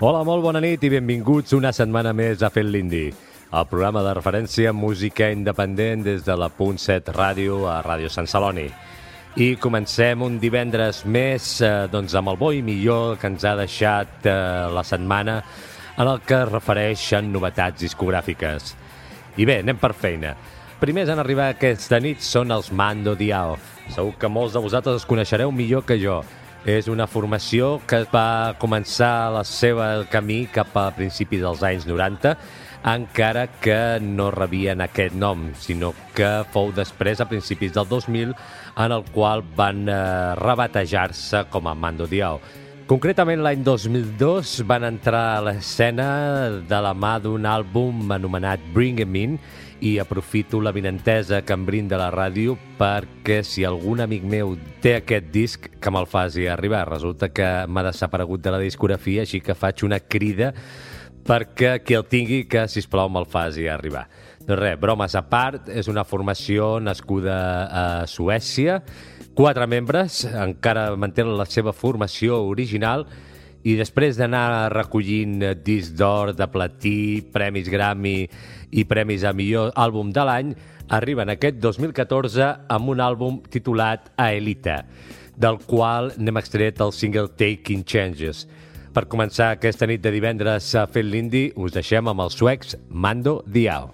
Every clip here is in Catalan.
Hola, molt bona nit i benvinguts una setmana més a Fent l'Indi, el programa de referència en música independent des de la .7 Ràdio a Ràdio Sant Celoni. I comencem un divendres més amb el bo i millor que ens ha deixat la setmana en el que es refereixen novetats discogràfiques. I bé, anem per feina. Primers en arribar aquesta nit són els Mando Diao. Segur que molts de vosaltres els coneixereu millor que jo. És una formació que va començar el camí cap a principis dels anys 90, encara que no rebien aquest nom, sinó que fou després, a principis del 2000, en el qual van rebatejar-se com a Mando Diao. Concretament, l'any 2002 van entrar a l'escena de la mà d'un àlbum anomenat Bring 'Em In, i aprofito la vinentesa que em brinda la ràdio perquè si algun amic meu té aquest disc, que me'l faci arribar. Resulta que m'ha desaparegut de la discografia, així que faig una crida perquè qui el tingui que, sisplau, me'l faci arribar. Doncs res, bromes a part, és una formació nascuda a Suècia, 4 membres, encara mantenen la seva formació original, i després d'anar recollint disc d'or, de platí, premis Grammy i premis a millor àlbum de l'any, arriben aquest 2014 amb un àlbum titulat Aelita, del qual n'hem extret el single Taking Changes. Per començar aquesta nit de divendres a Fent l'Indi, us deixem amb els suecs Mando Diao.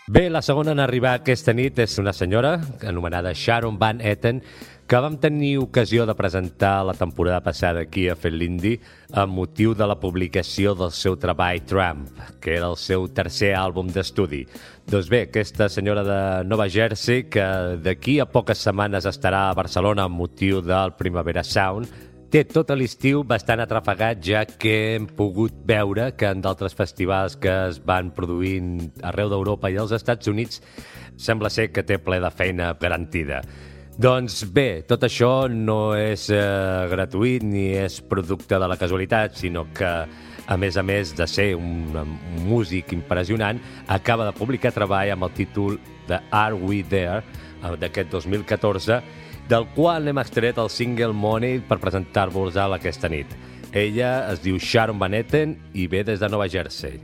Bé, la segona en arribar aquesta nit és una senyora anomenada Sharon Van Etten, que vam tenir ocasió de presentar la temporada passada aquí a Fent l'Indi amb motiu de la publicació del seu treball Tramp, que era el seu tercer àlbum d'estudi. Doncs bé, aquesta senyora de Nova Jersey, que d'aquí a poques setmanes estarà a Barcelona amb motiu del Primavera Sound, té tot l'estiu bastant atrafegat, ja que hem pogut veure que en d'altres festivals que es van produint arreu d'Europa i als Estats Units sembla ser que té ple de feina garantida. Doncs bé, tot això no és gratuït ni és producte de la casualitat, sinó que, a més de ser un músic impressionant, acaba de publicar treball amb el títol de Are We There, d'aquest 2014, del qual hem extret el single Money per presentar-vos-la aquesta nit. Ella es diu Sharon Van Etten i ve des de Nova Jersey.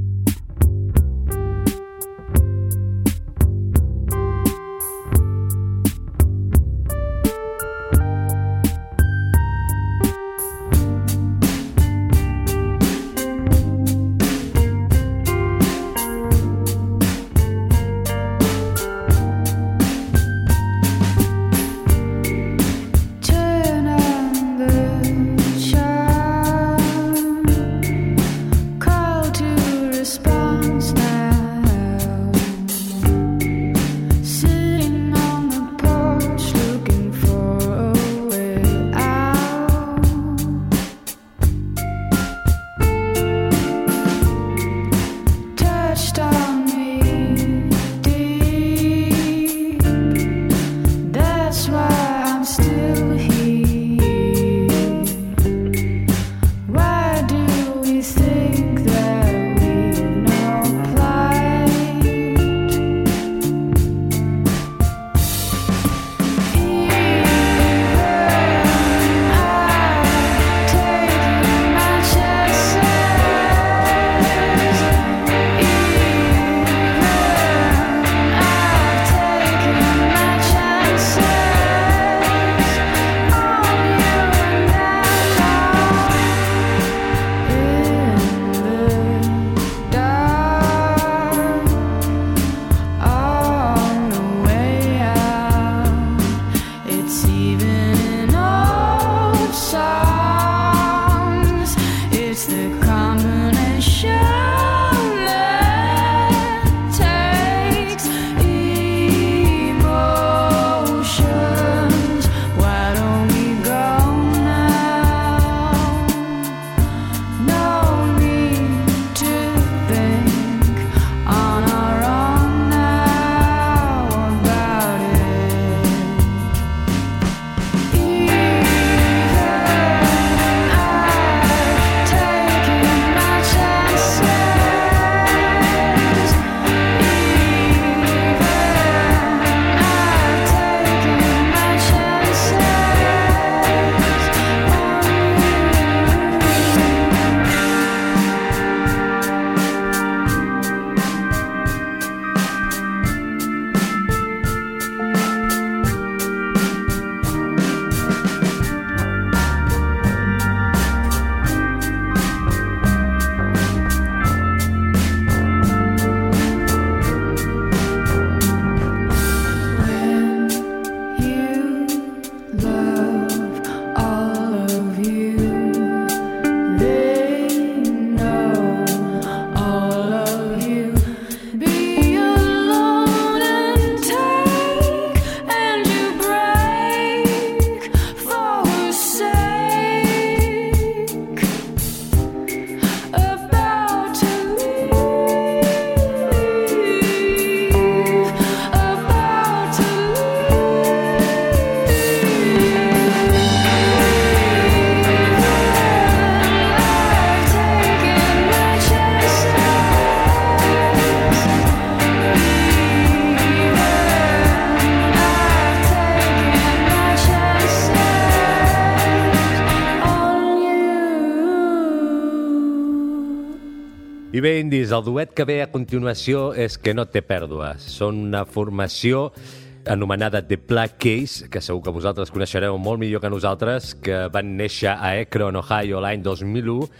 I bé, indis, el duet que ve a continuació és Que no té pèrdues. Són una formació anomenada The Black Keys, que segur que vosaltres coneixereu molt millor que nosaltres, que van néixer a Akron, Ohio, l'any 2001,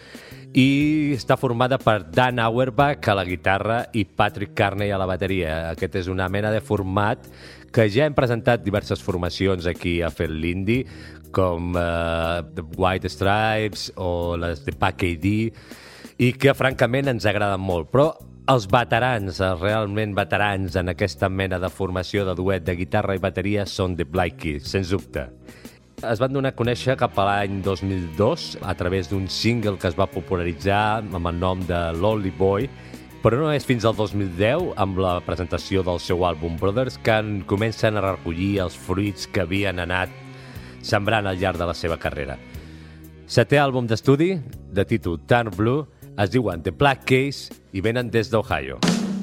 i està formada per Dan Auerbach a la guitarra i Patrick Carney a la bateria. Aquest és una mena de format que ja hem presentat diverses formacions aquí a Fent l'Indie, com The White Stripes o les de PAK-AD, i que francament ens agraden molt. Però els veterans, realment veterans en aquesta mena de formació de duet de guitarra i bateria són The Black Keys, sens dubte. Es van donar a conèixer cap a l'any 2002 a través d'un single que es va popularitzar amb el nom de Lonely Boy, però no és fins al 2010, amb la presentació del seu àlbum Brothers, que comencen a recollir els fruits que havien anat sembrant al llarg de la seva carrera. Setè àlbum d'estudi, de títol Turn Blue, es diuen The Black Keys i venen des d'Ohio.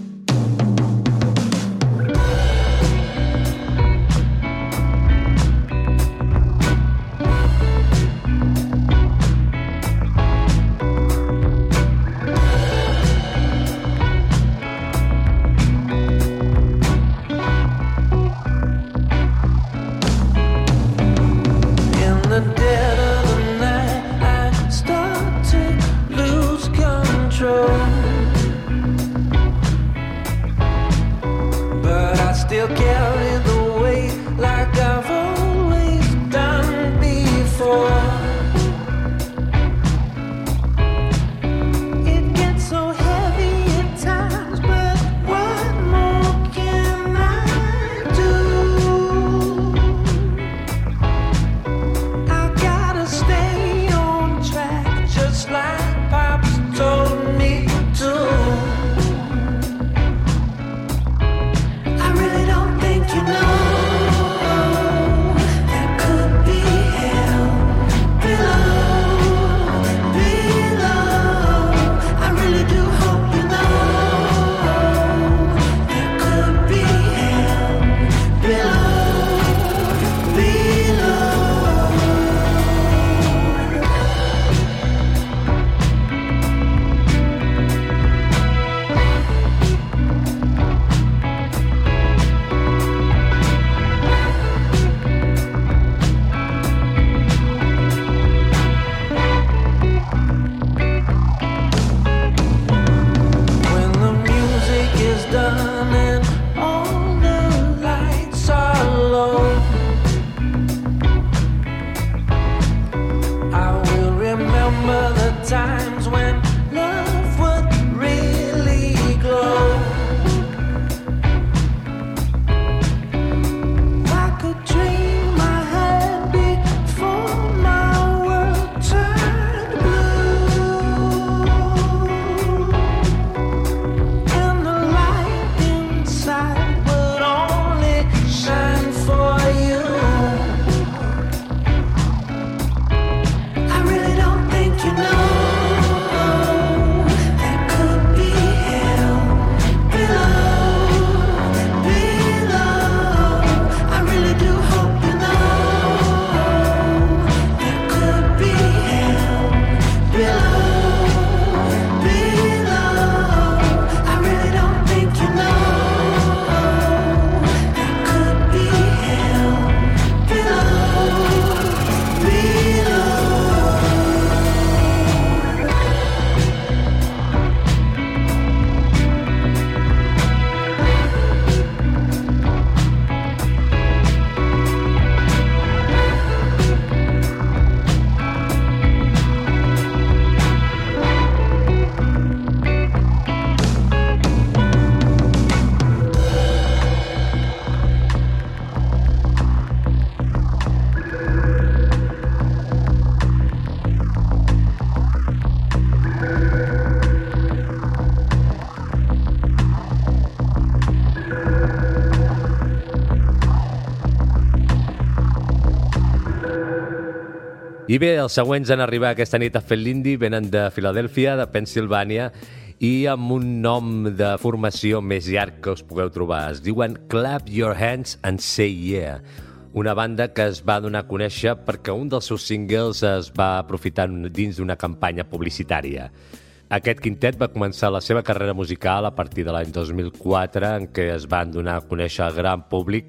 I bé, els següents en arribar aquesta nit a Fent l'Indie venen de Filadèlfia, de Pennsilvània, i amb un nom de formació més llarg que us pugueu trobar. Es diuen Clap Your Hands and Say Yeah, una banda que es va donar a conèixer perquè un dels seus singles es va aprofitar dins d'una campanya publicitària. Aquest quintet va començar la seva carrera musical a partir de l'any 2004, en què es van donar a conèixer al gran públic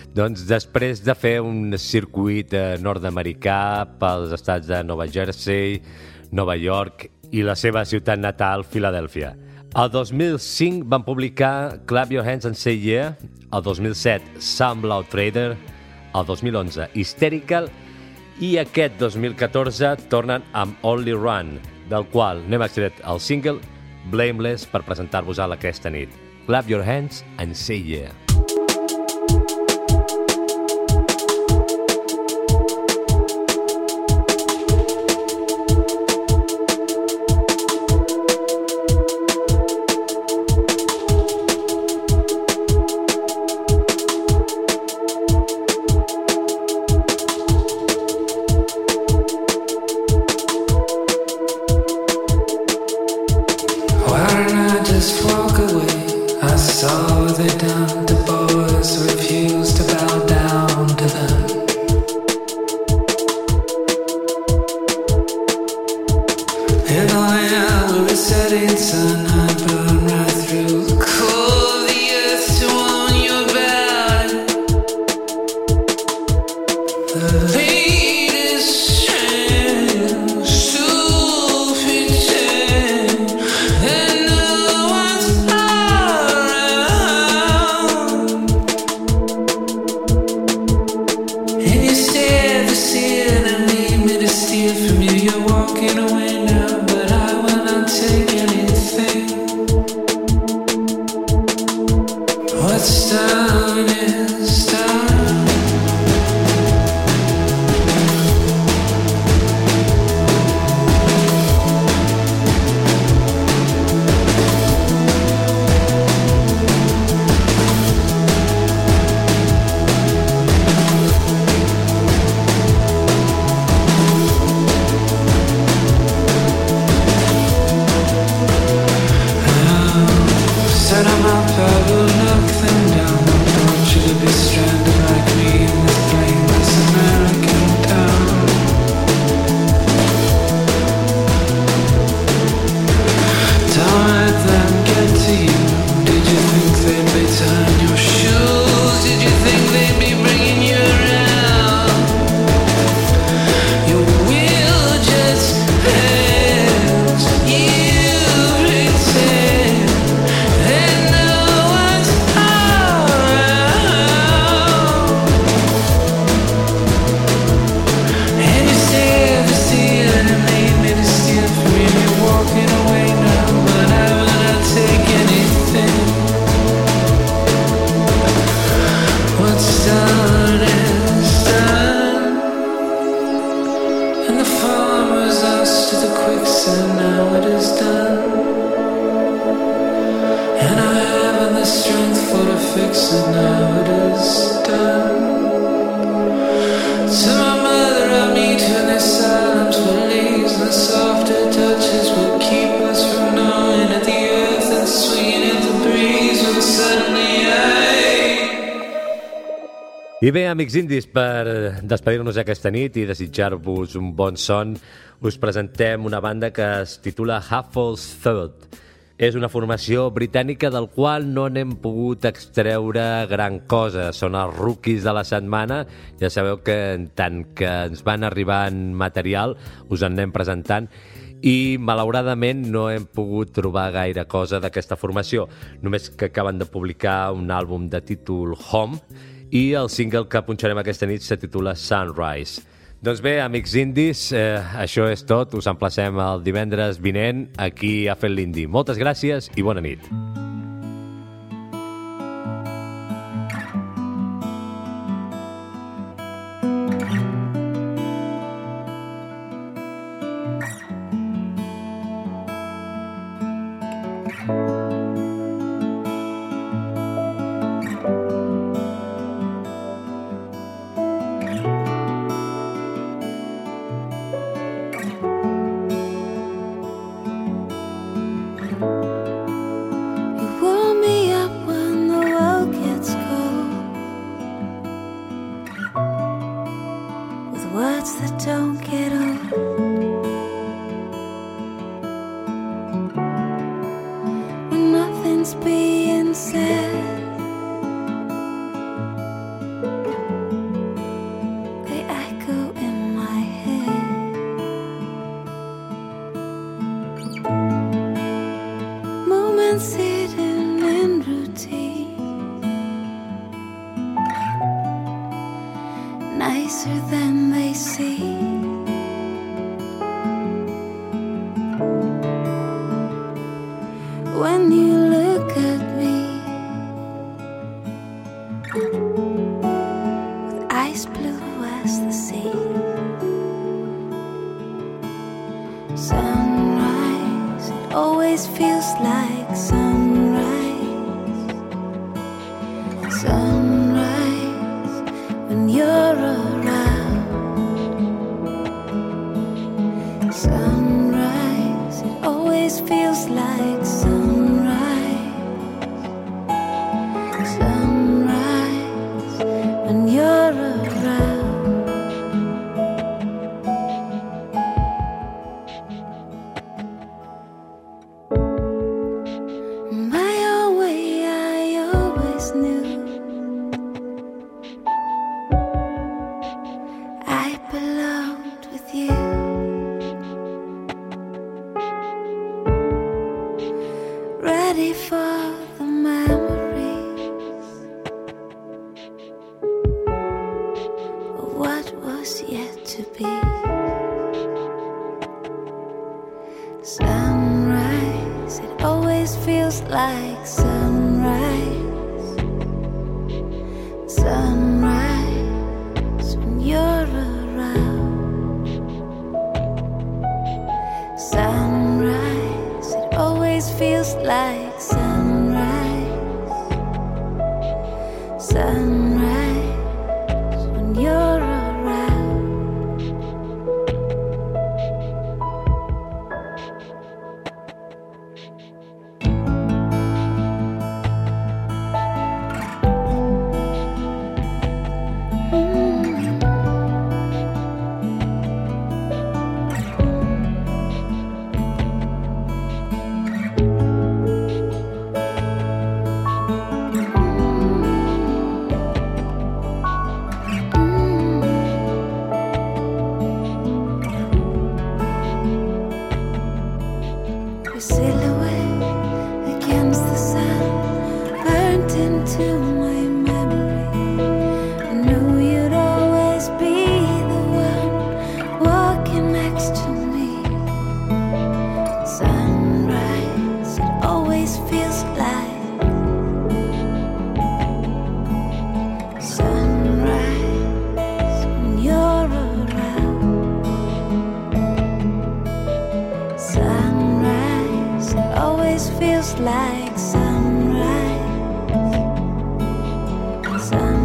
després de fer un circuit nord-americà pels estats de Nova Jersey, Nova York i la seva ciutat natal, Filadèlfia. El 2005 van publicar Clap Your Hands and Say Yeah, el 2007 Some Loud Trader, el 2011 Hysterical i aquest 2014 tornen amb Only Run, del qual n'hem extret el single Blameless per presentar-vos-la aquesta nit. Clap Your Hands and Say Yeah. I bé, amics indis, per despedir-nos aquesta nit i desitjar-vos un bon son, us presentem una banda que es titula Huffle's Third. És una formació britànica del qual no n'hem pogut extreure gran cosa. Són els rookies de la setmana. Ja sabeu que en tant que ens van arribant material, us en anem presentant i malauradament no hem pogut trobar gaire cosa d'aquesta formació. Només que acaben de publicar un àlbum de títol Home i el single que punxarem aquesta nit se titula Sunrise. Doncs bé, amics indis, això és tot. Us emplacem el divendres vinent aquí a Fent l'Indi. Moltes gràcies i bona nit. nicer than they seem. When you look at me with eyes blue as the sea, sunrise, it always feels like sunrise. Sunrise, when you're around. Sunrise, it always feels like sunrise. Sunrise, when you're around. My own way, I always knew I belonged with you. Ready for the memories of what was yet to be. Sunrise, it always feels like sunrise. Sunrise, when you're around. Sunrise, it always feels like sunrise. Sunrise, when you're around. Your silhouette against the sun burnt into my memory. I knew you'd always be the one walking next to me. Sunrise, it always feels like sunrise when you're around. Sunrise, it always feels like sunrise. Sunrise.